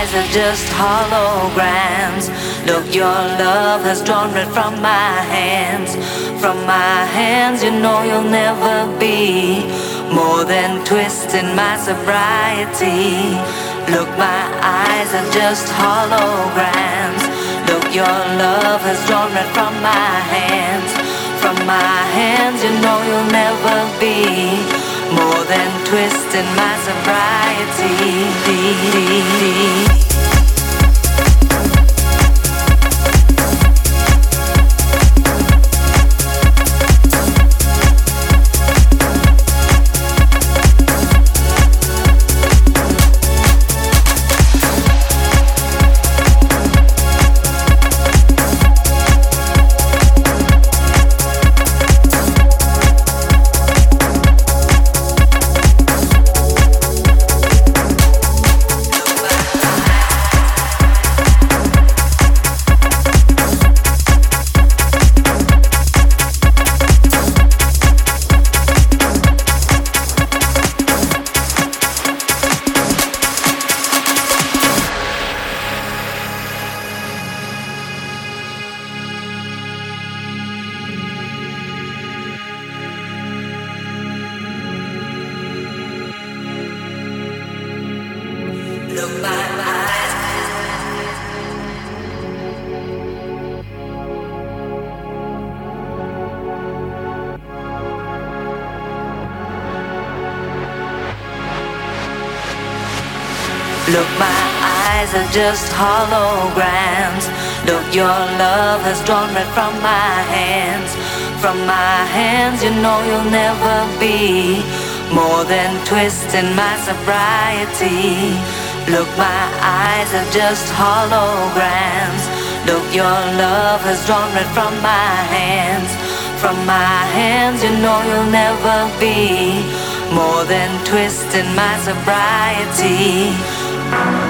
eyes are just holograms. Look, your love has drawn red from my hands. From my hands, you know you'll never be more than twisting my sobriety. Look, my eyes are just holograms. Look, your love has drawn red from my hands. From my hands, you know you'll never be more than twisting my sobriety. Look, my eyes are just holograms. Look, your love has drawn red from my hands. From my hands, you know you'll never be more than twisting my sobriety. Look, my eyes are just holograms. Look, your love has drawn red from my hands. From my hands, you know you'll never be more than twisting my sobriety.